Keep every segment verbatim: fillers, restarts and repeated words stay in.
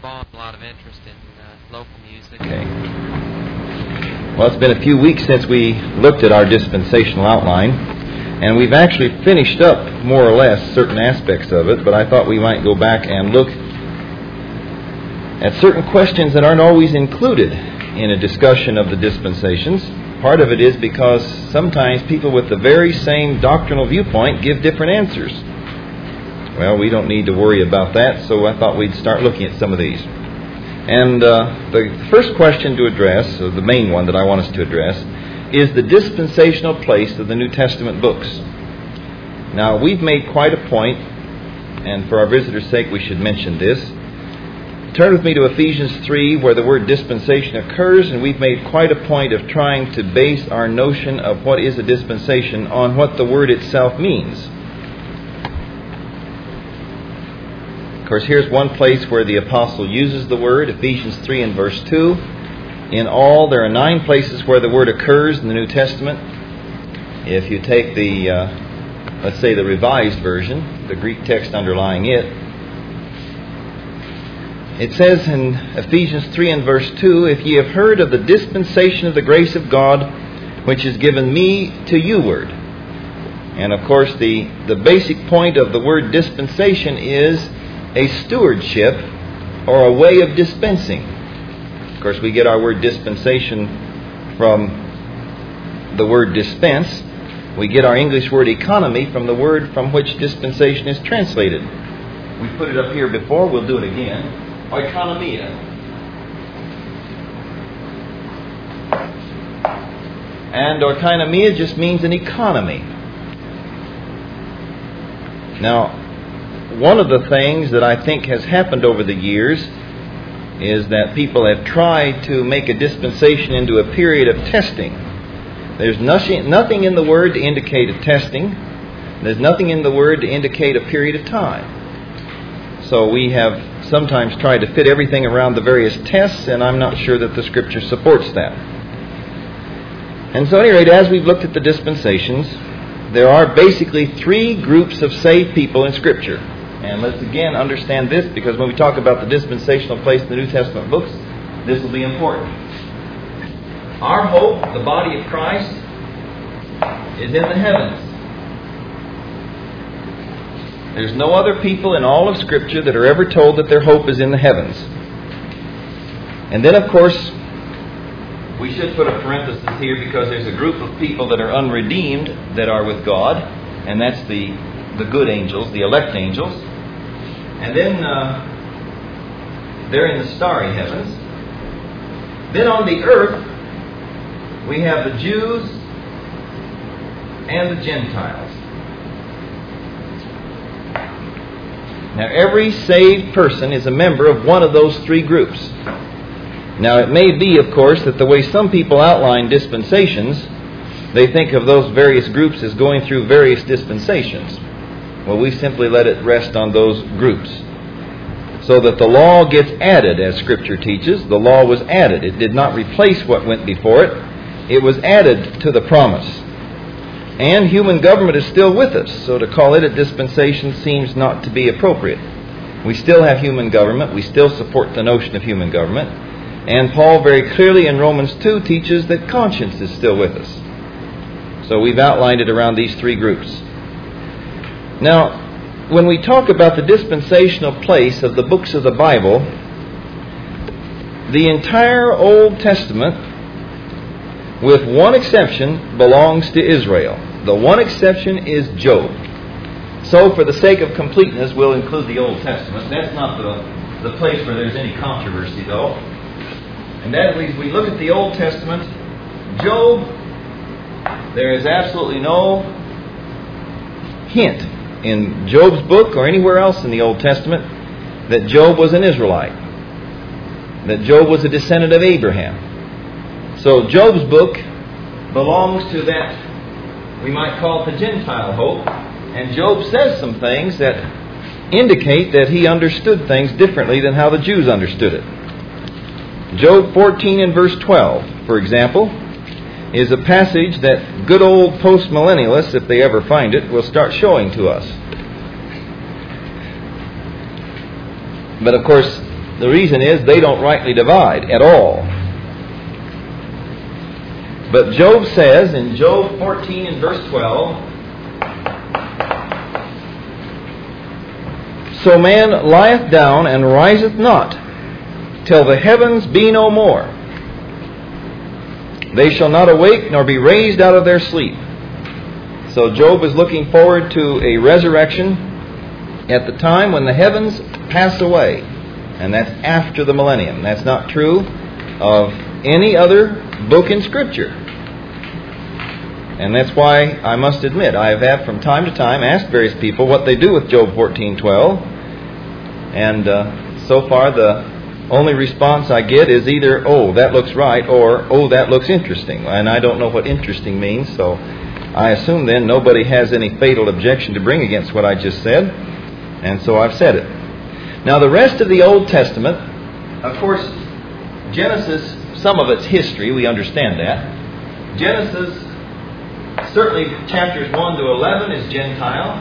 spawned a lot of interest in uh, local music. Okay. Well, it's been a few weeks since we looked at our dispensational outline, and we've actually finished up more or less certain aspects of it, but I thought we might go back and look at certain questions that aren't always included in a discussion of the dispensations. Part of it is because sometimes people with the very same doctrinal viewpoint give different answers. Well, we don't need to worry about that, so I thought we'd start looking at some of these. And uh, the first question to address, or the main one that I want us to address, is the dispensational place of the New Testament books. Now, we've made quite a point, and for our visitors' sake we should mention this. Turn with me to Ephesians three, where the word dispensation occurs, and we've made quite a point of trying to base our notion of what is a dispensation on what the word itself means. Of course, here's one place where the apostle uses the word, Ephesians three and verse two. In all, there are nine places where the word occurs in the New Testament. If you take the, uh, let's say, the Revised Version, the Greek text underlying it, it says in Ephesians three and verse two, "If ye have heard of the dispensation of the grace of God, which is given me to you ward." And of course, the, the basic point of the word dispensation is a stewardship or a way of dispensing. Of course, we get our word dispensation from the word dispense. We get our English word economy from the word from which dispensation is translated. We put it up here before, we'll do it again. Oikonomia. And oikonomia just means an economy. Now, one of the things that I think has happened over the years is that people have tried to make a dispensation into a period of testing. There's nothing, nothing in the word to indicate a testing. There's nothing in the word to indicate a period of time. So we have sometimes tried to fit everything around the various tests, and I'm not sure that the Scripture supports that. And so at any rate, as we've looked at the dispensations, there are basically three groups of saved people in Scripture. And let's again understand this, because when we talk about the dispensational place in the New Testament books, this will be important. Our hope, the body of Christ, is in the heavens. There's no other people in all of Scripture that are ever told that their hope is in the heavens. And then, of course, we should put a parenthesis here, because there's a group of people that are unredeemed that are with God, and that's the, the good angels, the elect angels. And then uh, they're in the starry heavens. Then on the earth, we have the Jews and the Gentiles. Now, every saved person is a member of one of those three groups. Now, it may be, of course, that the way some people outline dispensations, they think of those various groups as going through various dispensations. Well, we simply let it rest on those groups. So that the law gets added, as Scripture teaches. The law was added. It did not replace what went before it. It was added to the promise. And human government is still with us, so to call it a dispensation seems not to be appropriate. We still have human government. We still support the notion of human government. And Paul very clearly in Romans two teaches that conscience is still with us. So we've outlined it around these three groups. Now, when we talk about the dispensational place of the books of the Bible, the entire Old Testament, with one exception, belongs to Israel. The one exception is Job. So for the sake of completeness, we'll include the Old Testament. That's not the, the place where there's any controversy, though. And that as we look at the Old Testament, Job, there is absolutely no hint in Job's book or anywhere else in the Old Testament that Job was an Israelite, that Job was a descendant of Abraham. So Job's book belongs to that we might call it the Gentile hope, and Job says some things that indicate that he understood things differently than how the Jews understood it. Job fourteen and verse twelve, for example, is a passage that good old postmillennialists, if they ever find it, will start showing to us. But of course, The reason is they don't rightly divide at all. But Job says in Job fourteen and verse twelve, "So man lieth down and riseth not, till the heavens be no more. They shall not awake nor be raised out of their sleep." So Job is looking forward to a resurrection at the time when the heavens pass away. And that's after the millennium. That's not true of any other book in Scripture. And that's why I must admit, I have from time to time asked various people what they do with Job fourteen twelve. And uh, so far the only response I get is either, "Oh, that looks right," or "Oh, that looks interesting." And I don't know what interesting means, so I assume then nobody has any fatal objection to bring against what I just said. And so I've said it. Now the rest of the Old Testament, of course, Genesis, some of its history, we understand that. Genesis, certainly chapters one to eleven is Gentile.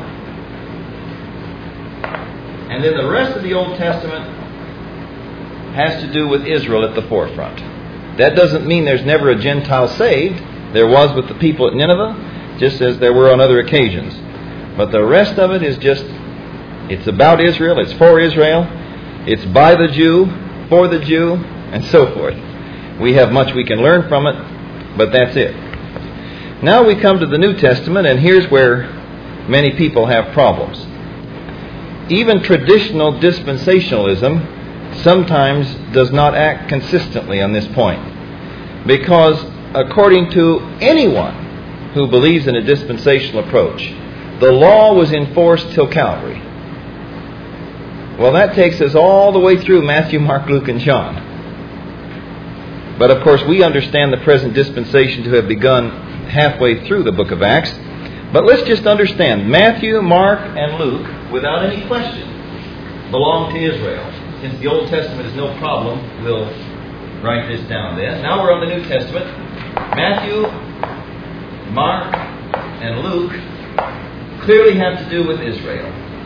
And then the rest of the Old Testament has to do with Israel at the forefront. That doesn't mean there's never a Gentile saved. There was with the people at Nineveh, just as there were on other occasions. But the rest of it is just, it's about Israel, it's for Israel, it's by the Jew, for the Jew, and so forth. We have much we can learn from it, but that's it. Now we come to the New Testament, and here's where many people have problems. Even traditional dispensationalism sometimes does not act consistently on this point. Because according to anyone who believes in a dispensational approach, the law was enforced till Calvary. Well, that takes us all the way through Matthew, Mark, Luke, and John. But of course, we understand the present dispensation to have begun halfway through the book of Acts. But let's just understand, Matthew, Mark, and Luke, without any question, belong to Israel. Since the Old Testament is no problem, we'll write this down then. Now we're on the New Testament. Matthew, Mark, and Luke clearly have to do with Israel.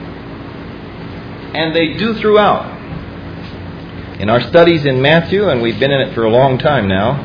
And they do throughout. In our studies in Matthew, and we've been in it for a long time now,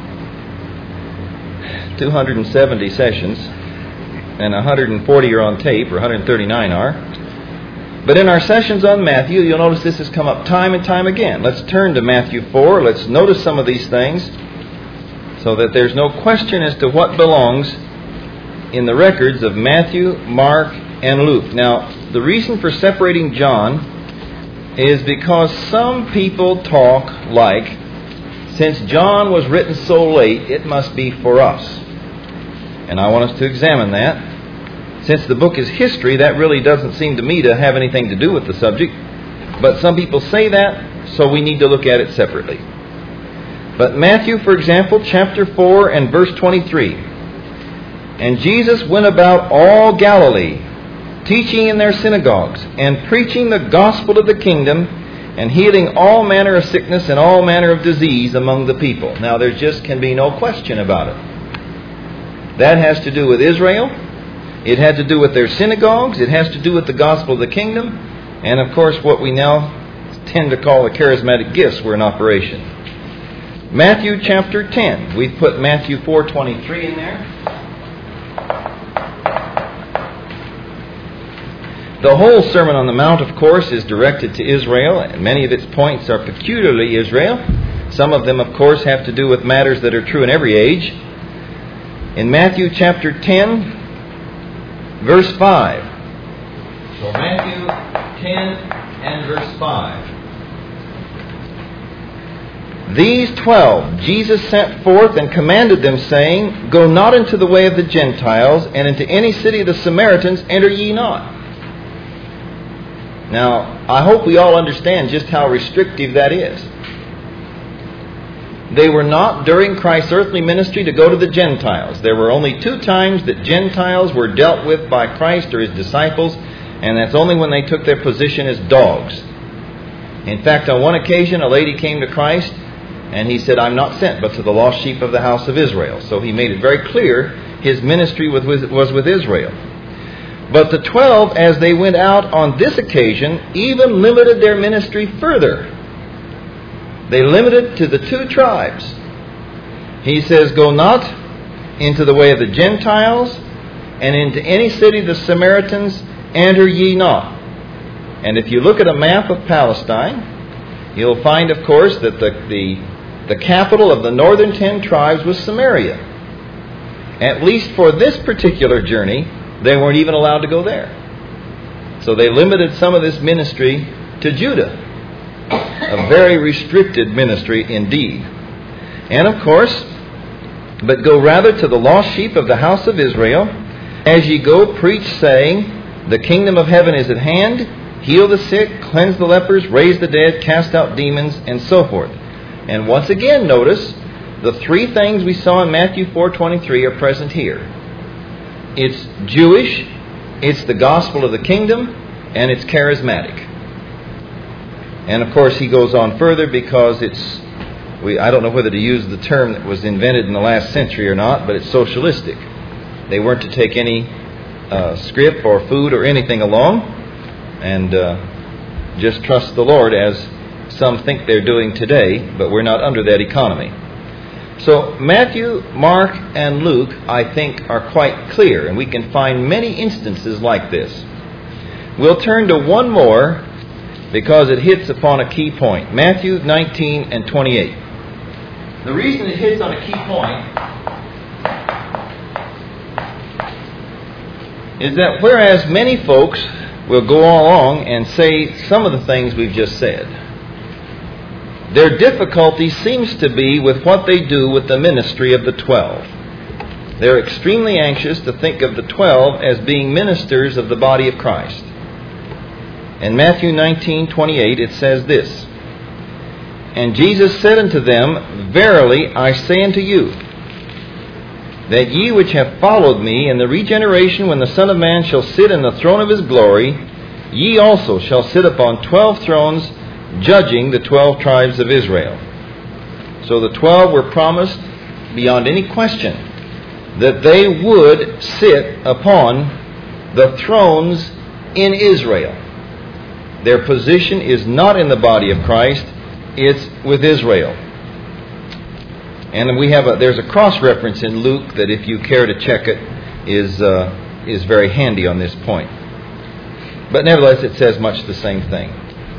two hundred seventy sessions, and one hundred forty are on tape, or one hundred thirty-nine are. But in our sessions on Matthew, you'll notice this has come up time and time again. Let's turn to Matthew four. Let's notice some of these things so that there's no question as to what belongs in the records of Matthew, Mark, and Luke. Now, the reason for separating John is because some people talk like, since John was written so late, it must be for us. And I want us to examine that. Since the book is history, that really doesn't seem to me to have anything to do with the subject. But some people say that, so we need to look at it separately. But Matthew, for example, chapter four and verse twenty-three. "And Jesus went about all Galilee, teaching in their synagogues, and preaching the gospel of the kingdom, and healing all manner of sickness and all manner of disease among the people." Now, there just can be no question about it. That has to do with Israel. It had to do with their synagogues. It has to do with the gospel of the kingdom. And, of course, what we now tend to call the charismatic gifts were in operation. Matthew chapter ten. We've put Matthew four twenty-three in there. The whole Sermon on the Mount, of course, is directed to Israel, and many of its points are peculiarly Israel. Some of them, of course, have to do with matters that are true in every age. In Matthew chapter ten, verse five. So Matthew ten and verse five. "These twelve Jesus sent forth and commanded them, saying, Go not into the way of the Gentiles, and into any city of the Samaritans enter ye not." Now, I hope we all understand just how restrictive that is. They were not, during Christ's earthly ministry, to go to the Gentiles. There were only two times that Gentiles were dealt with by Christ or His disciples, and that's only when they took their position as dogs. In fact, on one occasion, a lady came to Christ, and He said, "I'm not sent but to the lost sheep of the house of Israel." So He made it very clear His ministry was with Israel. But the twelve, as they went out on this occasion, even limited their ministry further. They limit it to the two tribes. He says, go not into the way of the Gentiles, and into any city of the Samaritans enter ye not. And if you look at a map of Palestine, you'll find, of course, that the, the, the capital of the northern ten tribes was Samaria. At least for this particular journey, they weren't even allowed to go there. So they limited some of this ministry to Judah. A very restricted ministry indeed. And of course, but go rather to the lost sheep of the house of Israel. As ye go, preach, saying, the kingdom of heaven is at hand. Heal the sick, cleanse the lepers, raise the dead, cast out demons, and so forth. And once again, notice, the three things we saw in Matthew four twenty-three are present here. It's Jewish, it's the gospel of the kingdom, and it's charismatic. And of course he goes on further because it's, we I don't know whether to use the term that was invented in the last century or not, but it's socialistic. They weren't to take any uh, scrip or food or anything along, and uh, just trust the Lord as some think they're doing today, but we're not under that economy. So Matthew, Mark, and Luke, I think, are quite clear, and we can find many instances like this. We'll turn to one more because it hits upon a key point. Matthew nineteen and twenty-eight. The reason it hits on a key point is that whereas many folks will go along and say some of the things we've just said, their difficulty seems to be with what they do with the ministry of the twelve. They're extremely anxious to think of the twelve as being ministers of the body of Christ. In Matthew nineteen twenty-eight it says this, and Jesus said unto them, verily I say unto you, that ye which have followed me in the regeneration when the Son of Man shall sit in the throne of his glory, ye also shall sit upon twelve thrones, judging the twelve tribes of Israel. So the twelve were promised beyond any question that they would sit upon the thrones in Israel. Their position is not in the body of Christ, it's with Israel. And we have a, there's a cross-reference in Luke that, if you care to check it, is uh, is very handy on this point. But nevertheless, it says much the same thing.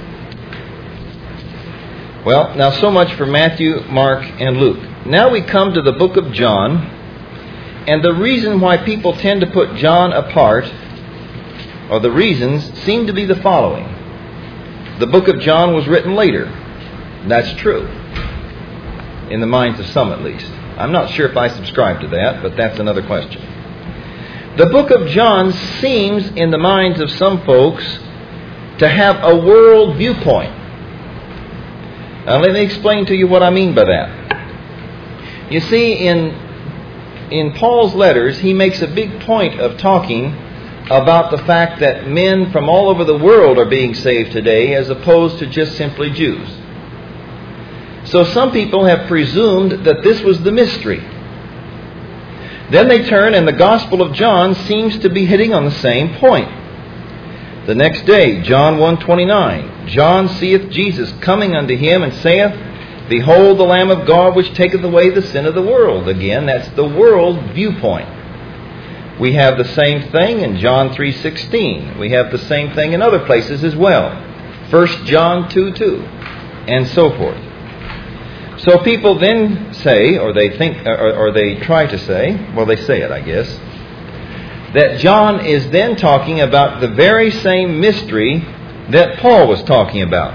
Well, now so much for Matthew, Mark, and Luke. Now we come to the book of John, and the reason why people tend to put John apart, or the reasons, seem to be the following. The book of John was written later. That's true. In the minds of some at least. I'm not sure if I subscribe to that, but that's another question. The book of John seems, in the minds of some folks, to have a world viewpoint. Now let me explain to you what I mean by that. You see, in, in Paul's letters, he makes a big point of talking about the fact that men from all over the world are being saved today as opposed to just simply Jews. So some people have presumed that this was the mystery. Then they turn and the Gospel of John seems to be hitting on the same point. The next day, John one twenty-nine, John seeth Jesus coming unto him and saith, behold the Lamb of God which taketh away the sin of the world. Again, that's the world viewpoint. We have the same thing in John three sixteen. We have the same thing in other places as well. First John two two, and so forth. So people then say, or they think, or, or they try to say, well, they say it, I guess, that John is then talking about the very same mystery that Paul was talking about.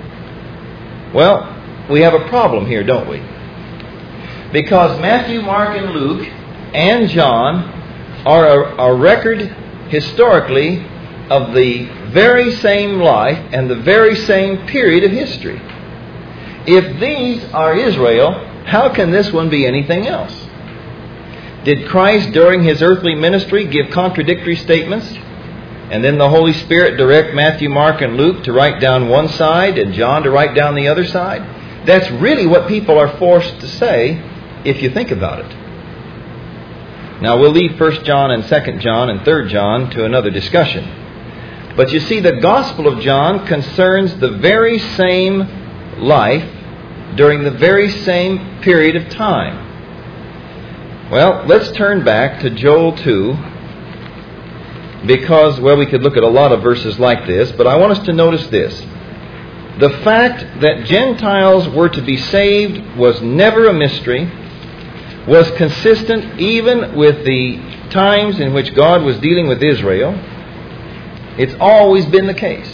Well, we have a problem here, don't we? Because Matthew, Mark, and Luke, and John are a, a record historically of the very same life and the very same period of history. If these are Israel, how can this one be anything else? Did Christ during his earthly ministry give contradictory statements? And then the Holy Spirit direct Matthew, Mark, and Luke to write down one side and John to write down the other side? That's really what people are forced to say if you think about it. Now we'll leave First John and Second John and Third John to another discussion. But you see, the Gospel of John concerns the very same life during the very same period of time. Well, let's turn back to Joel two, because, well, we could look at a lot of verses like this, but I want us to notice this. The fact that Gentiles were to be saved was never a mystery, was consistent even with the times in which God was dealing with Israel. It's always been the case.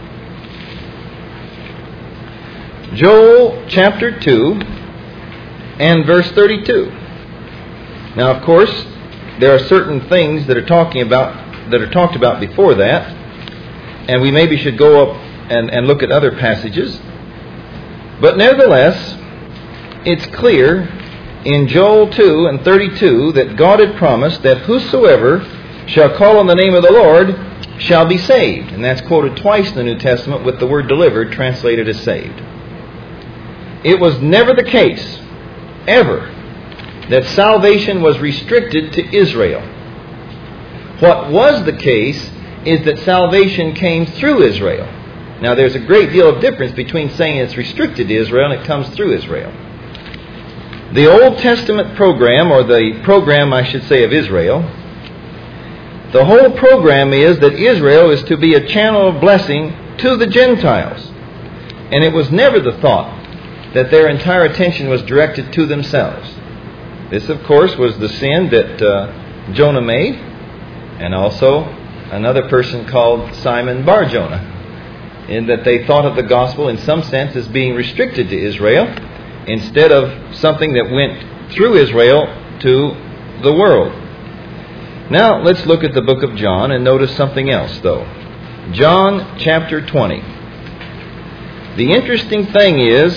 Joel chapter two and verse thirty-two. Now, of course, there are certain things that are talking about that are talked about before that, and we maybe should go up and, and look at other passages. But nevertheless, it's clear in Joel two and thirty-two that God had promised that whosoever shall call on the name of the Lord shall be saved. And that's quoted twice in the New Testament with the word delivered translated as saved. It was never the case, ever, that salvation was restricted to Israel. What was the case is that salvation came through Israel. Now, there's a great deal of difference between saying it's restricted to Israel and it comes through Israel. The Old Testament program, or the program, I should say, of Israel, the whole program is that Israel is to be a channel of blessing to the Gentiles. And it was never the thought that their entire attention was directed to themselves. This, of course, was the sin that uh, Jonah made, and also another person called Simon Bar-Jonah, in that they thought of the gospel in some sense as being restricted to Israel instead of something that went through Israel to the world. Now, let's look at the book of John and notice something else, though. John chapter twenty. The interesting thing is,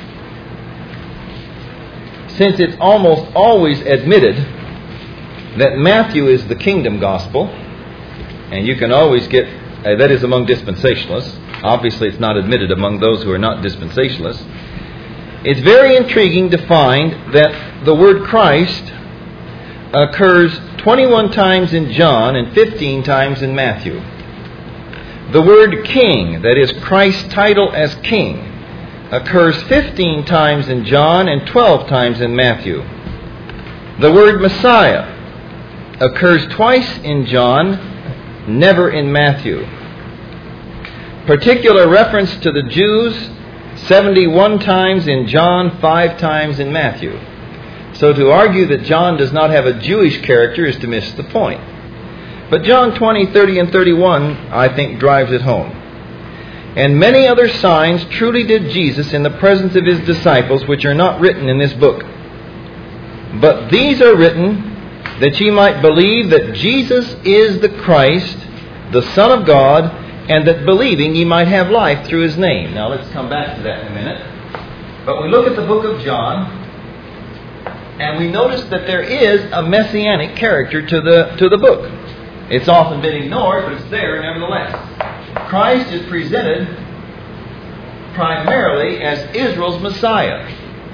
since it's almost always admitted that Matthew is the kingdom gospel, and you can always get, uh, that is among dispensationalists. Obviously it's not admitted among those who are not dispensationalists. It's very intriguing to find that the word Christ occurs twenty-one times in John and fifteen times in Matthew. The word king, that is Christ's title as king, occurs fifteen times in John and twelve times in Matthew. The word Messiah occurs twice in John, never in Matthew. Particular reference to the Jews, seventy-one times in John, five times in Matthew. So to argue that John does not have a Jewish character is to miss the point. But John twenty, thirty, and thirty-one, I think, drives it home. And many other signs truly did Jesus in the presence of his disciples, which are not written in this book. But these are written that ye might believe that Jesus is the Christ, the Son of God, and that believing ye might have life through his name. Now let's come back to that in a minute. But we look at the book of John, and we notice that there is a messianic character to the, to the book. It's often been ignored, but it's there nevertheless. Christ is presented primarily as Israel's Messiah.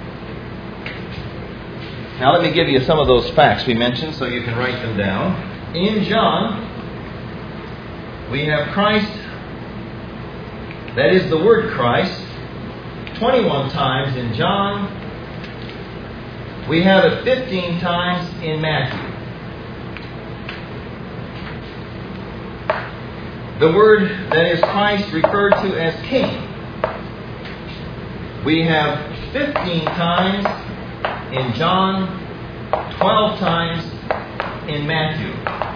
Now let me give you some of those facts we mentioned so you can write them down. In John, we have Christ, that is the word Christ, twenty-one times in John. We have it fifteen times in Matthew. The word that is Christ referred to as King, we have fifteen times in John, twelve times in Matthew.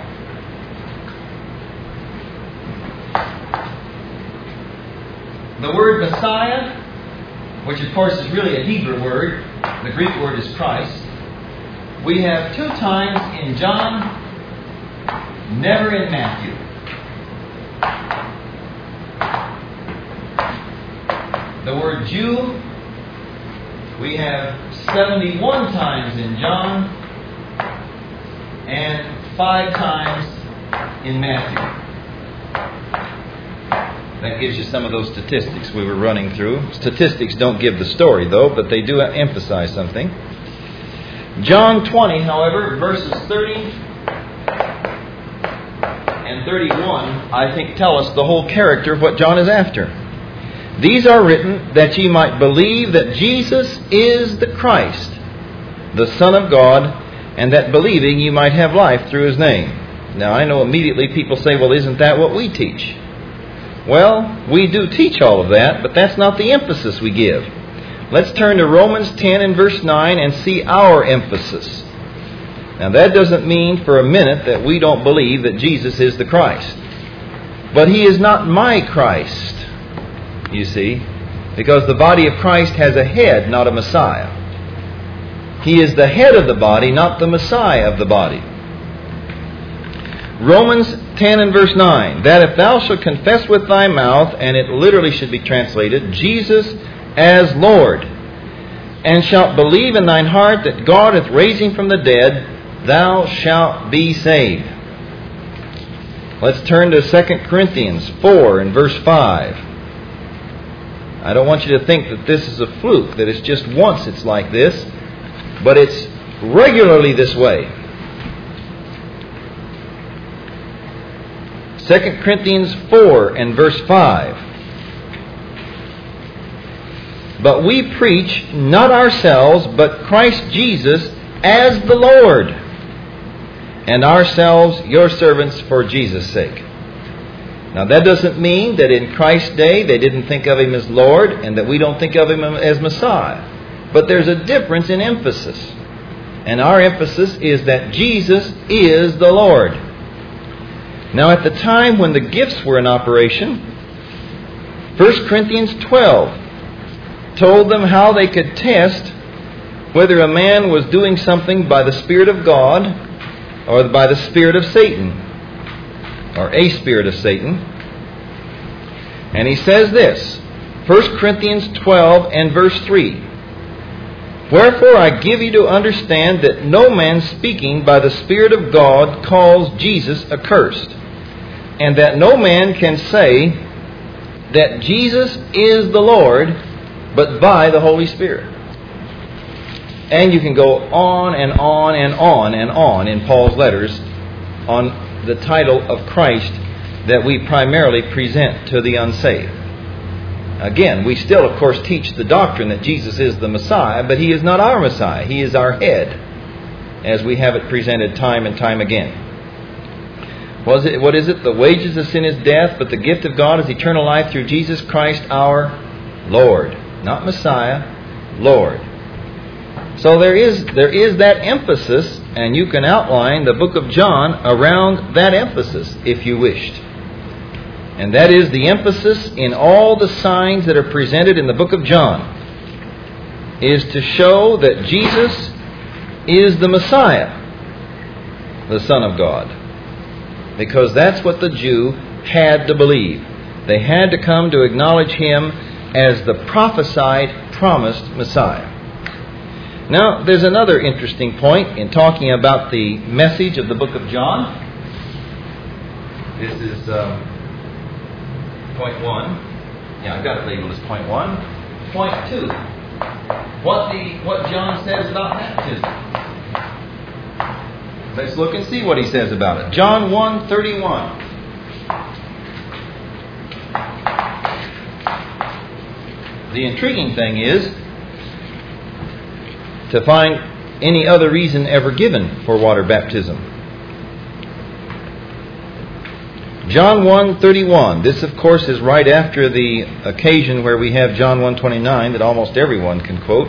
The word Messiah, which of course is really a Hebrew word, the Greek word is Christ, we have two times in John, never in Matthew. The word Jew, we have seventy-one times in John and five times in Matthew. That gives you some of those statistics we were running through. Statistics don't give the story, though, but they do emphasize something. John twenty, however, verses thirty and thirty-one, I think, tell us the whole character of what John is after. These are written that ye might believe that Jesus is the Christ, the Son of God, and that believing you might have life through His name. Now I know immediately people say, well, isn't that what we teach? Well, we do teach all of that, but that's not the emphasis we give. Let's turn to Romans ten and verse nine and see our emphasis. Now that doesn't mean for a minute that we don't believe that Jesus is the Christ. But He is not my Christ, you see, because the body of Christ has a head, not a Messiah. He is the head of the body, not the Messiah of the body. Romans ten and verse nine, that if thou shalt confess with thy mouth, and it literally should be translated, Jesus as Lord, and shalt believe in thine heart that God hath raised Him from the dead, thou shalt be saved. Let's turn to Second Corinthians four and verse five. I don't want you to think that this is a fluke, that it's just once it's like this, but it's regularly this way. Second Corinthians four and verse five. But we preach not ourselves, but Christ Jesus as the Lord, and ourselves your servants for Jesus' sake. Now that doesn't mean that in Christ's day they didn't think of Him as Lord and that we don't think of Him as Messiah. But there's a difference in emphasis. And our emphasis is that Jesus is the Lord. Now at the time when the gifts were in operation, First Corinthians twelve told them how they could test whether a man was doing something by the Spirit of God or by the spirit of Satan, or a spirit of Satan. And he says this, First Corinthians twelve and verse three. Wherefore I give you to understand that no man speaking by the Spirit of God calls Jesus accursed, and that no man can say that Jesus is the Lord but by the Holy Spirit. And you can go on and on and on and on in Paul's letters on the title of Christ that we primarily present to the unsaved. Again, we still, of course, teach the doctrine that Jesus is the Messiah, but He is not our Messiah. He is our head, as we have it presented time and time again. Was it, what is it? The wages of sin is death, but the gift of God is eternal life through Jesus Christ our Lord. Not Messiah, Lord. So there is there is that emphasis, and you can outline the book of John around that emphasis if you wished. And that is the emphasis in all the signs that are presented in the book of John, is to show that Jesus is the Messiah, the Son of God. Because that's what the Jew had to believe. They had to come to acknowledge Him as the prophesied, promised Messiah. Now, there's another interesting point in talking about the message of the book of John. This is uh, point one. Yeah, I've got it labeled as point one. Point two. What the what John says about baptism. Let's look and see what he says about it. John one thirty-one. The intriguing thing is to find any other reason ever given for water baptism. John one thirty-one. This, of course, is right after the occasion where we have John one twenty-nine that almost everyone can quote.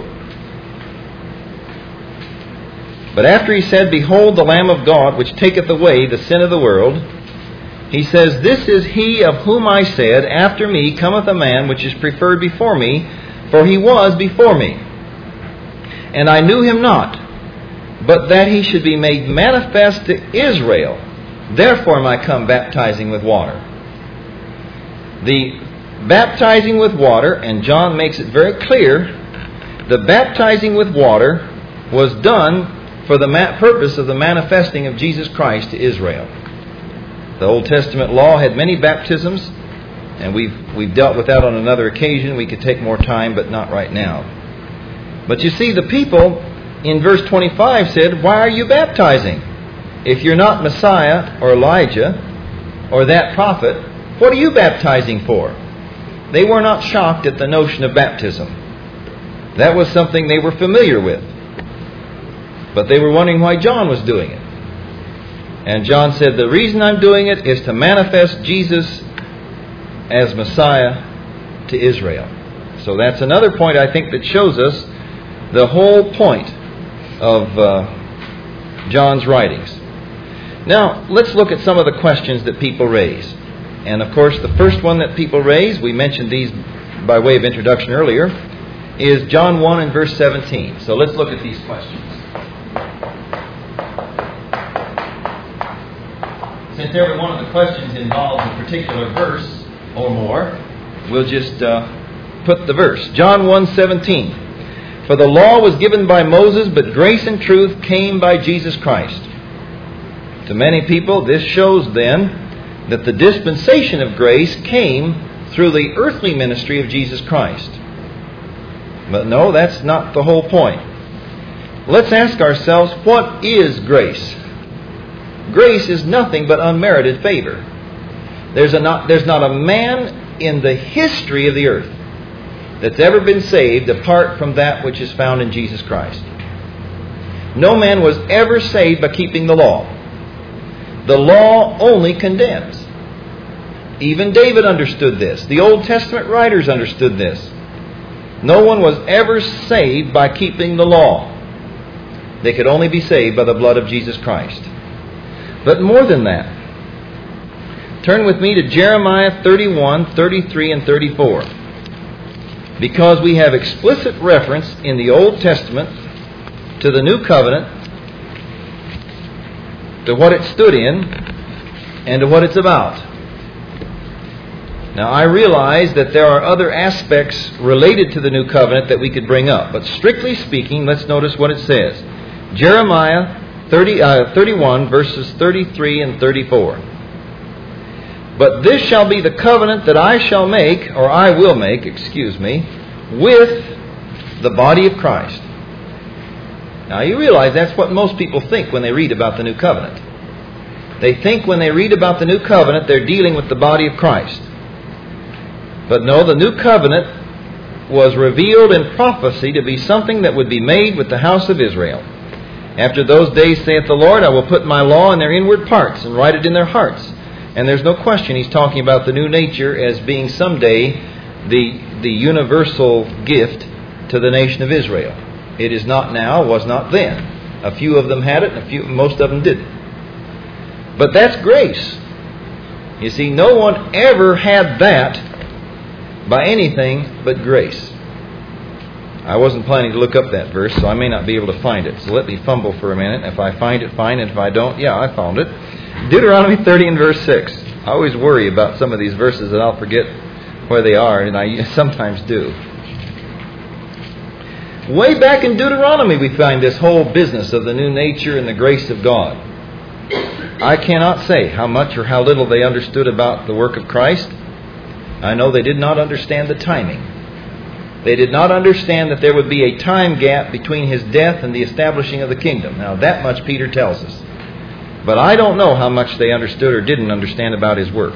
But after he said, Behold the Lamb of God, which taketh away the sin of the world, he says, This is he of whom I said, After me cometh a man which is preferred before me, for he was before me. And I knew him not, but that he should be made manifest to Israel. Therefore am I come baptizing with water. The baptizing with water, and John makes it very clear, the baptizing with water was done for the purpose of the manifesting of Jesus Christ to Israel. The Old Testament law had many baptisms, and we've we've dealt with that on another occasion. We could take more time, but not right now. But you see, the people in verse twenty-five said, Why are you baptizing? If you're not Messiah or Elijah or that prophet, what are you baptizing for? They were not shocked at the notion of baptism. That was something they were familiar with. But they were wondering why John was doing it. And John said, the reason I'm doing it is to manifest Jesus as Messiah to Israel. So that's another point, I think, that shows us the whole point of uh, John's writings. Now, let's look at some of the questions that people raise. And of course, the first one that people raise, we mentioned these by way of introduction earlier, is John one and verse seventeen. So let's look at these questions. Since every one of the questions involves a particular verse or more, we'll just uh, put the verse. John one seventeen. For the law was given by Moses, but grace and truth came by Jesus Christ. To many people, this shows then that the dispensation of grace came through the earthly ministry of Jesus Christ. But no, that's not the whole point. Let's ask ourselves, what is grace? Grace is nothing but unmerited favor. There's, a not, there's not a man in the history of the earth that's ever been saved apart from that which is found in Jesus Christ. No man was ever saved by keeping the law. The law only condemns. Even David understood this. The Old Testament writers understood this. No one was ever saved by keeping the law. They could only be saved by the blood of Jesus Christ. But more than that, turn with me to Jeremiah thirty-one, thirty-three, and thirty-four. Because we have explicit reference in the Old Testament to the New Covenant, to what it stood in, and to what it's about. Now, I realize that there are other aspects related to the New Covenant that we could bring up. But strictly speaking, let's notice what it says. Jeremiah thirty, uh, thirty-one, verses thirty-three and thirty-four. But this shall be the covenant that I shall make, or I will make, excuse me, with the body of Christ. Now, you realize that's what most people think when they read about the New Covenant. They think when they read about the New Covenant, they're dealing with the body of Christ. But no, the New Covenant was revealed in prophecy to be something that would be made with the house of Israel. After those days, saith the Lord, I will put my law in their inward parts and write it in their hearts. And there's no question he's talking about the new nature as being someday the, the universal gift to the nation of Israel. It is not now, was not then. A few of them had it, and a few, most of them didn't. But that's grace. You see, no one ever had that by anything but grace. I wasn't planning to look up that verse, so I may not be able to find it. So let me fumble for a minute. If I find it, fine. And if I don't, yeah, I found it. Deuteronomy thirty and verse six. I always worry about some of these verses that I'll forget where they are, and I sometimes do. Way back in Deuteronomy we find this whole business of the new nature and the grace of God. I cannot say how much or how little they understood about the work of Christ. I know they did not understand the timing. They did not understand that there would be a time gap between His death and the establishing of the kingdom. Now, that much Peter tells us. But I don't know how much they understood or didn't understand about His work.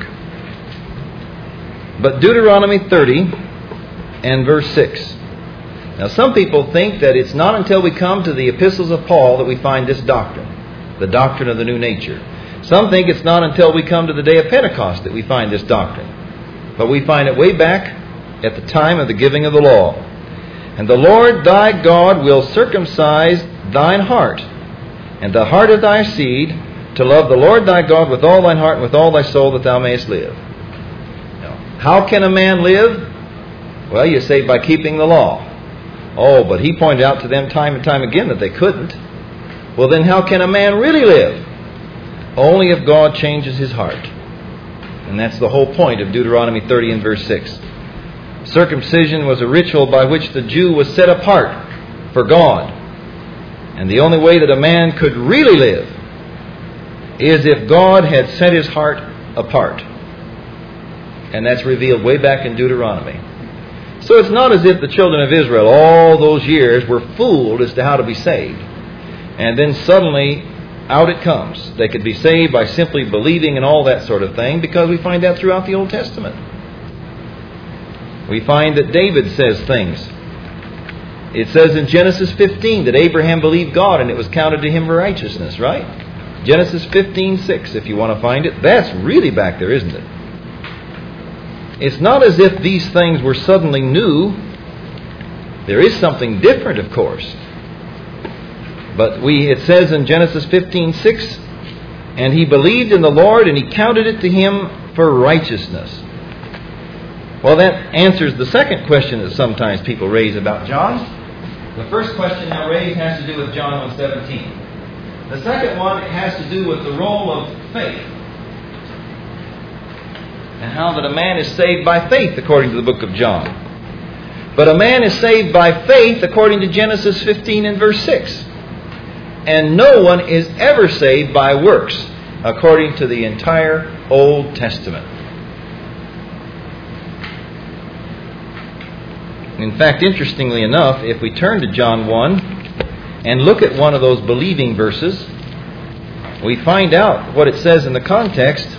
But Deuteronomy thirty and verse six. Now, some people think that it's not until we come to the epistles of Paul that we find this doctrine, the doctrine of the new nature. Some think it's not until we come to the day of Pentecost that we find this doctrine. But we find it way back at the time of the giving of the law. And the Lord thy God will circumcise thine heart, and the heart of thy seed, to love the Lord thy God with all thine heart and with all thy soul, that thou mayest live. Now, how can a man live? Well, you say by keeping the law. Oh, but he pointed out to them time and time again that they couldn't. Well, then how can a man really live? Only if God changes his heart. And that's the whole point of Deuteronomy thirty and verse six. Circumcision was a ritual by which the Jew was set apart for God. And the only way that a man could really live is if God had set his heart apart. And that's revealed way back in Deuteronomy. So it's not as if the children of Israel all those years were fooled as to how to be saved. And then suddenly out it comes. They could be saved by simply believing and all that sort of thing, because we find that throughout the Old Testament. We find that David says things. It says in Genesis fifteen that Abraham believed God and it was counted to him for righteousness, right? Genesis fifteen six, if you want to find it. That's really back there, isn't it? It's not as if these things were suddenly new. There is something different, of course. But we it says in Genesis fifteen six, and he believed in the Lord and he counted it to him for righteousness. Well, that answers the second question that sometimes people raise about John. The first question now raised has to do with John one seventeen. The second one has to do with the role of faith. And how that a man is saved by faith according to the book of John. But a man is saved by faith according to Genesis fifteen and verse six. And no one is ever saved by works according to the entire Old Testament. In fact, interestingly enough, if we turn to John one and look at one of those believing verses, we find out what it says in the context,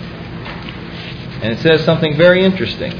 and it says something very interesting.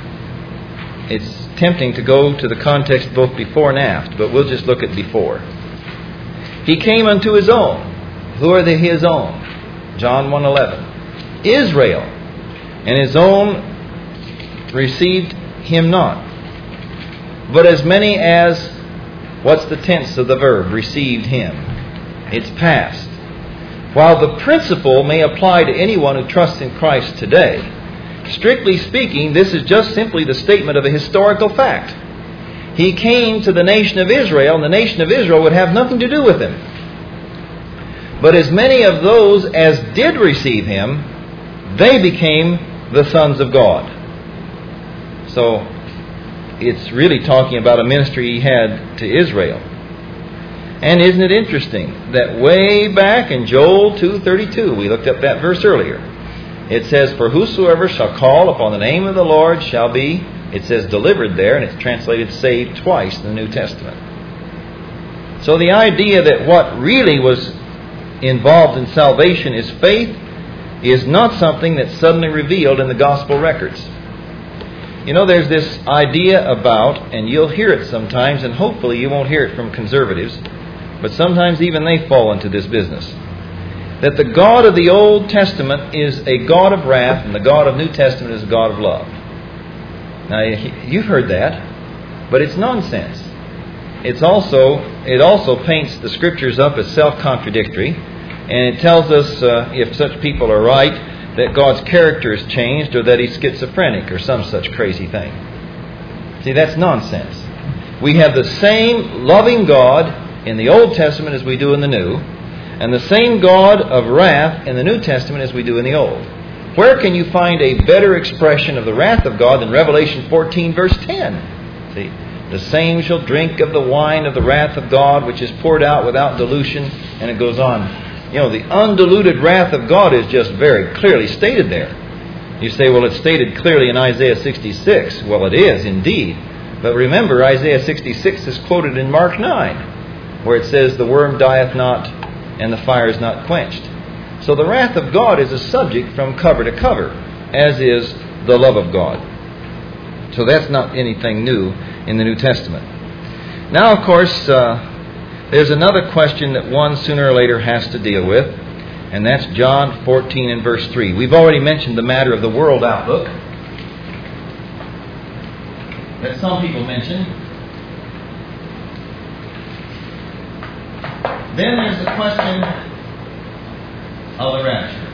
It's tempting to go to the context both before and after, but we'll just look at before. He came unto his own. Who are the his own? John one eleven. Israel. And his own received him not. But as many as, what's the tense of the verb? Received him. It's past. While the principle may apply to anyone who trusts in Christ today, strictly speaking, this is just simply the statement of a historical fact. He came to the nation of Israel, and the nation of Israel would have nothing to do with him. But as many of those as did receive him, they became the sons of God. So, it's really talking about a ministry he had to Israel. And isn't it interesting that way back in Joel two thirty-two, we looked up that verse earlier, it says, "For whosoever shall call upon the name of the Lord shall be," it says delivered there, and it's translated saved twice in the New Testament. So the idea that what really was involved in salvation is faith is not something that's suddenly revealed in the gospel records. You know, there's this idea about, and you'll hear it sometimes, and hopefully you won't hear it from conservatives, but sometimes even they fall into this business, that the God of the Old Testament is a God of wrath and the God of New Testament is a God of love. Now, you've heard that, but it's nonsense. It's also, it also paints the Scriptures up as self-contradictory, and it tells us, uh, if such people are right, that God's character is changed or that He's schizophrenic or some such crazy thing. See, that's nonsense. We have the same loving God in the Old Testament as we do in the New, and the same God of wrath in the New Testament as we do in the Old. Where can you find a better expression of the wrath of God than Revelation fourteen verse ten? See, the same shall drink of the wine of the wrath of God, which is poured out without dilution, and it goes on. You know, the undiluted wrath of God is just very clearly stated there. You say, well, it's stated clearly in Isaiah sixty-six. Well, it is indeed. But remember, Isaiah sixty-six is quoted in Mark nine, where it says, "The worm dieth not, and the fire is not quenched." So the wrath of God is a subject from cover to cover, as is the love of God. So that's not anything new in the New Testament. Now, of course, uh, there's another question that one sooner or later has to deal with, and that's John fourteen and verse three. We've already mentioned the matter of the world outlook that some people mention. Then there's the question of the rapture.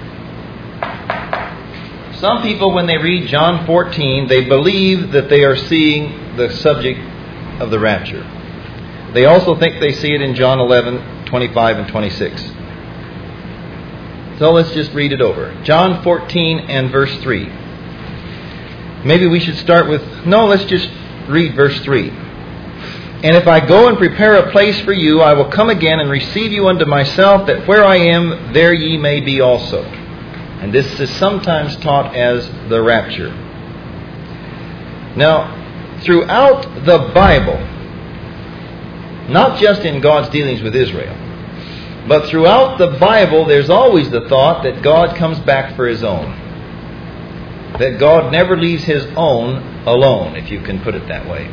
Some people, when they read John fourteen, they believe that they are seeing the subject of the rapture. They also think they see it in John eleven, twenty-five and twenty-six. So let's just read it over. John fourteen and verse three. Maybe we should start with, no, let's just read verse three. "And if I go and prepare a place for you, I will come again and receive you unto myself, that where I am, there ye may be also." And this is sometimes taught as the rapture. Now, throughout the Bible, not just in God's dealings with Israel, but throughout the Bible, there's always the thought that God comes back for His own. That God never leaves His own alone, if you can put it that way.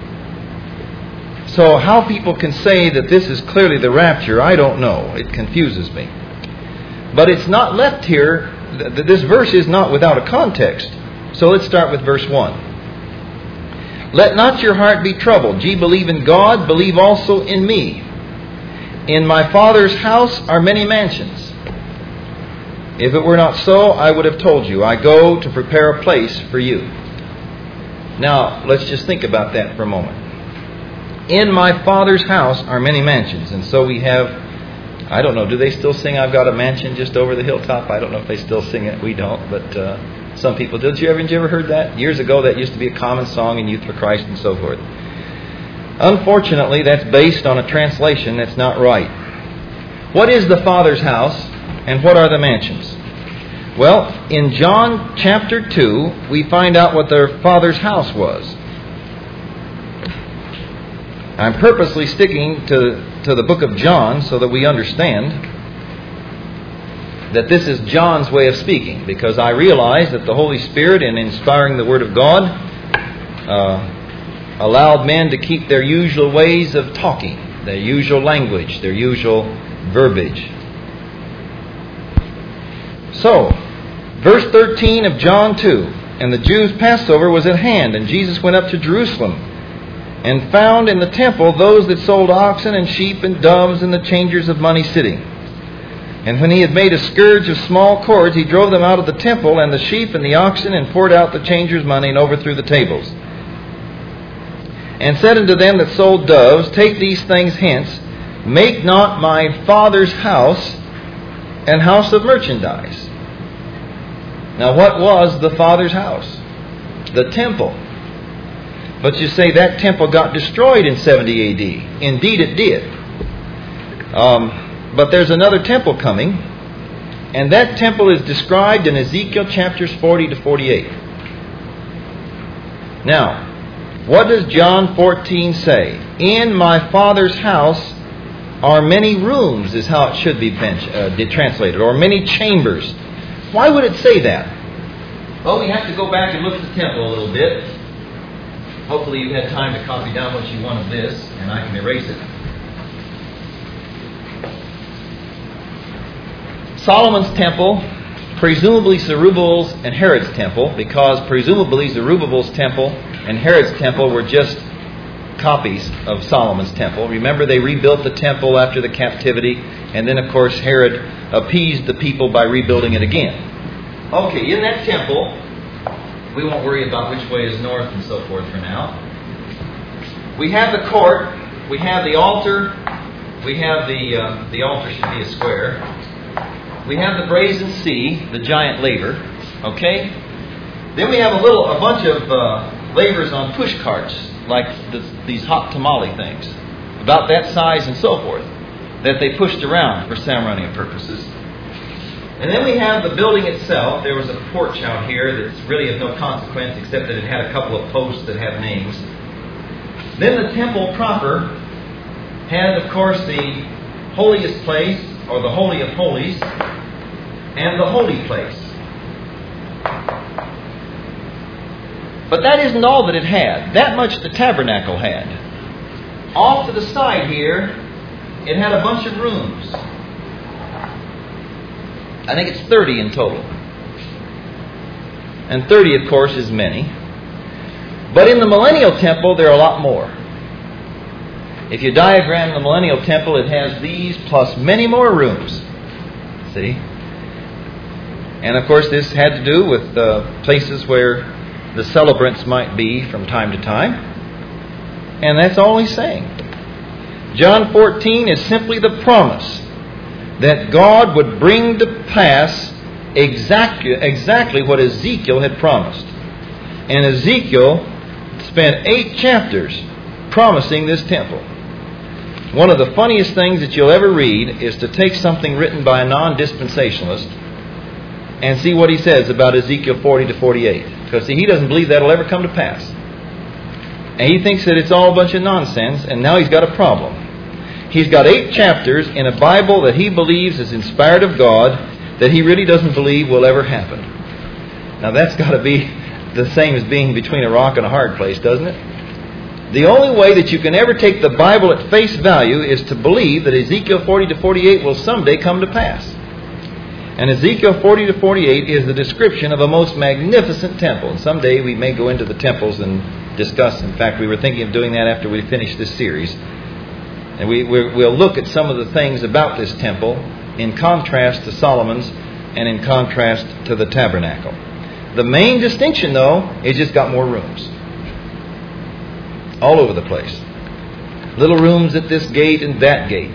So how people can say that this is clearly the rapture, I don't know. It confuses me. But it's not left here, this verse is not without a context. So let's start with verse one. Let not your heart be troubled. Ye believe in God, believe also in me. In my Father's house are many mansions. If it were not so, I would have told you. I go to prepare a place for you. Now, let's just think about that for a moment. In my Father's house are many mansions. And so we have, I don't know, do they still sing I've got a mansion just over the hilltop? I don't know if they still sing it. We don't, but uh, some people do. Did you ever, did you ever heard that? Years ago, that used to be a common song in Youth for Christ and so forth. Unfortunately, that's based on a translation that's not right. What is the Father's house and what are the mansions? Well, in John chapter two, we find out what their Father's house was. I'm purposely sticking to, to the book of John so that we understand that this is John's way of speaking, because I realize that the Holy Spirit, in inspiring the Word of God, uh, allowed men to keep their usual ways of talking, their usual language, their usual verbiage. So, verse thirteen of John two, and the Jews' Passover was at hand, and Jesus went up to Jerusalem, and found in the temple those that sold oxen and sheep and doves and the changers of money sitting. And when he had made a scourge of small cords, he drove them out of the temple, and the sheep and the oxen, and poured out the changers' money, and overthrew the tables. And said unto them that sold doves, Take these things hence, make not my Father's house an house of merchandise. Now what was the Father's house? The temple. But you say that temple got destroyed in seventy A D. Indeed it did. Um, but there's another temple coming, and that temple is described in Ezekiel chapters forty to forty-eight. Now, what does John fourteen say? In my Father's house are many rooms, is how it should be uh, translated, or many chambers. Why would it say that? Well, we have to go back and look at the temple a little bit. Hopefully you've had time to copy down what you want of this, and I can erase it. Solomon's temple, presumably Zerubbabel's and Herod's temple, because presumably Zerubbabel's temple and Herod's temple were just copies of Solomon's temple. Remember, they rebuilt the temple after the captivity, and then of course Herod appeased the people by rebuilding it again. Okay, in that temple, we won't worry about which way is north and so forth for now. We have the court, we have the altar, we have the uh, the altar should be a square. We have the brazen sea, the giant laver. Okay, then we have a little, a bunch of uh, lavers on push carts, like this, these hot tamale things, about that size and so forth, that they pushed around for ceremonial purposes. And then we have the building itself. There was a porch out here that's really of no consequence except that it had a couple of posts that have names. Then the temple proper had, of course, the holiest place, or the Holy of Holies, and the holy place. But that isn't all that it had. That much the tabernacle had. Off to the side here, it had a bunch of rooms. I think it's thirty in total. And thirty, of course, is many. But in the millennial temple, there are a lot more. If you diagram the millennial temple, it has these plus many more rooms. See? And of course, this had to do with uh, places where the celebrants might be from time to time. And that's all he's saying. John fourteen is simply the promise that God would bring to pass exactly, exactly what Ezekiel had promised. And Ezekiel spent eight chapters promising this temple. One of the funniest things that you'll ever read is to take something written by a non-dispensationalist and see what he says about Ezekiel forty to forty-eight. Because see, he doesn't believe that'll ever come to pass. And he thinks that it's all a bunch of nonsense, and now he's got a problem. He's got eight chapters in a Bible that he believes is inspired of God that he really doesn't believe will ever happen. Now that's got to be the same as being between a rock and a hard place, doesn't it? The only way that you can ever take the Bible at face value is to believe that Ezekiel forty to forty-eight will someday come to pass. And Ezekiel forty to forty-eight is the description of a most magnificent temple. And someday we may go into the temples and discuss. In fact, we were thinking of doing that after we finish this series. And we, we'll look at some of the things about this temple in contrast to Solomon's and in contrast to the tabernacle. The main distinction, though, is just got more rooms. All over the place. Little rooms at this gate and that gate.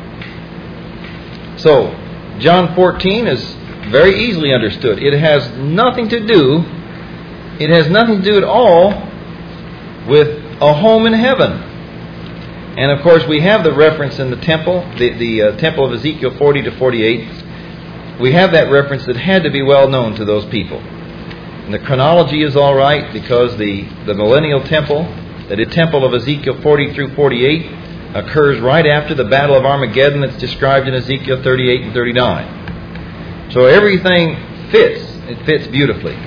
So, John fourteen is very easily understood. It has nothing to do, it has nothing to do at all with a home in heaven. And of course we have the reference in the temple, the, the uh, temple of Ezekiel forty to forty-eight. We have that reference that had to be well known to those people. And the chronology is all right because the, the millennial temple, the temple of Ezekiel forty through forty-eight, occurs right after the Battle of Armageddon that's described in Ezekiel thirty-eight and thirty-nine. So everything fits. It fits beautifully.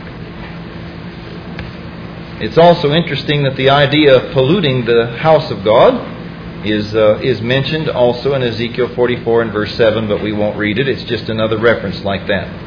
It's also interesting that the idea of polluting the house of God is uh, is mentioned also in Ezekiel forty-four and verse seven, but we won't read it. It's just another reference like that.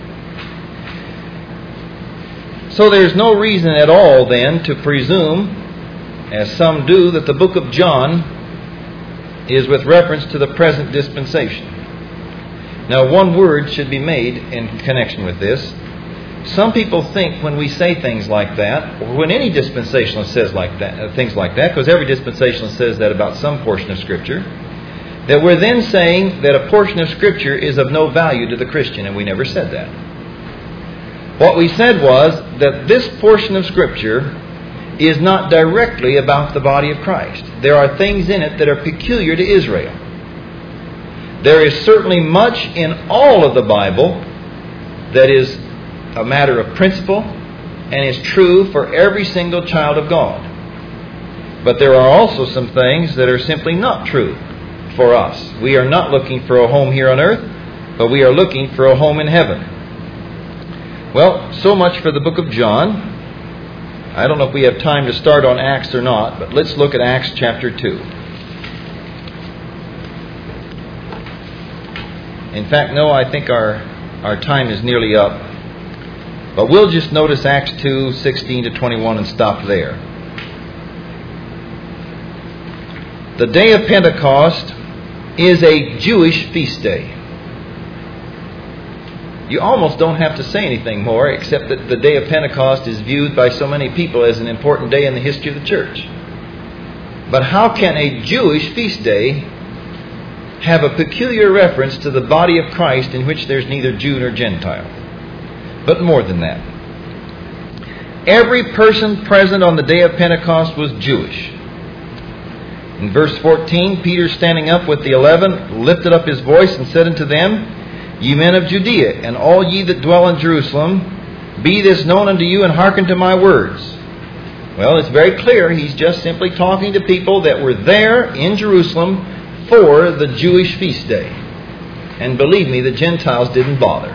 So there's no reason at all then to presume, as some do, that the book of John is with reference to the present dispensation. Now, one word should be made in connection with this. Some people think when we say things like that, or when any dispensationalist says like that, uh, things like that, because every dispensationalist says that about some portion of Scripture, that we're then saying that a portion of Scripture is of no value to the Christian, and we never said that. What we said was that this portion of Scripture is not directly about the body of Christ. There are things in it that are peculiar to Israel. There is certainly much in all of the Bible that is a matter of principle and is true for every single child of God. But there are also some things that are simply not true for us. We are not looking for a home here on earth, but we are looking for a home in heaven. Well, so much for the book of John. I don't know if we have time to start on Acts or not, but let's look at Acts chapter two. In fact, no, I think our, our time is nearly up. But we'll just notice Acts two, sixteen to twenty-one and stop there. The day of Pentecost is a Jewish feast day. You almost don't have to say anything more, except that the day of Pentecost is viewed by so many people as an important day in the history of the church. But how can a Jewish feast day have a peculiar reference to the body of Christ in which there's neither Jew nor Gentile? But more than that. Every person present on the day of Pentecost was Jewish. In verse fourteen, Peter, standing up with the eleven, lifted up his voice and said unto them, Ye men of Judea, and all ye that dwell in Jerusalem, be this known unto you, and hearken to my words. Well, it's very clear. He's just simply talking to people that were there in Jerusalem for the Jewish feast day. And believe me, the Gentiles didn't bother.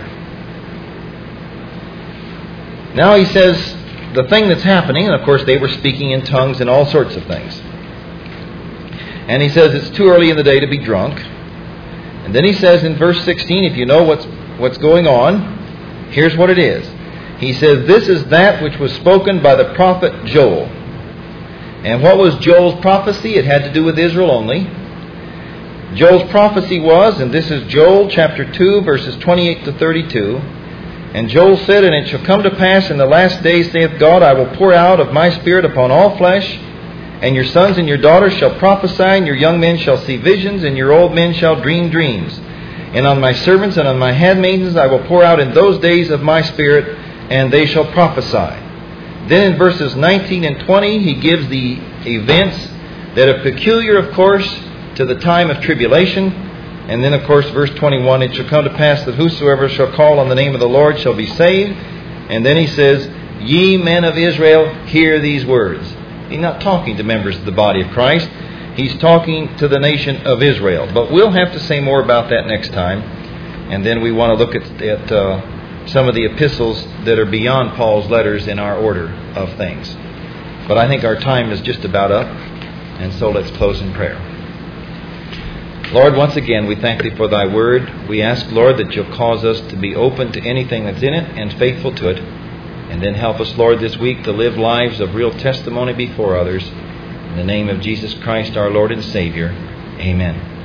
Now he says the thing that's happening, and of course they were speaking in tongues and all sorts of things. And he says it's too early in the day to be drunk. And then he says in verse sixteen, if you know what's what's going on, here's what it is. He says, this is that which was spoken by the prophet Joel. And what was Joel's prophecy? It had to do with Israel only. Joel's prophecy was, and this is Joel chapter two, verses twenty-eight to thirty-two. And Joel said, And it shall come to pass in the last days, saith God, I will pour out of my Spirit upon all flesh, and your sons and your daughters shall prophesy, and your young men shall see visions, and your old men shall dream dreams. And on my servants and on my handmaidens I will pour out in those days of my Spirit, and they shall prophesy. Then in verses nineteen and twenty, he gives the events that are peculiar, of course, to the time of tribulation. And then, of course, verse twenty-one, It shall come to pass that whosoever shall call on the name of the Lord shall be saved. And then he says, Ye men of Israel, hear these words. He's not talking to members of the body of Christ. He's talking to the nation of Israel. But we'll have to say more about that next time. And then we want to look at, at uh, some of the epistles that are beyond Paul's letters in our order of things. But I think our time is just about up, and so let's close in prayer. Lord, once again, we thank Thee for Thy Word. We ask, Lord, that You'll cause us to be open to anything that's in it and faithful to it. And then help us, Lord, this week to live lives of real testimony before others. In the name of Jesus Christ, our Lord and Savior, amen.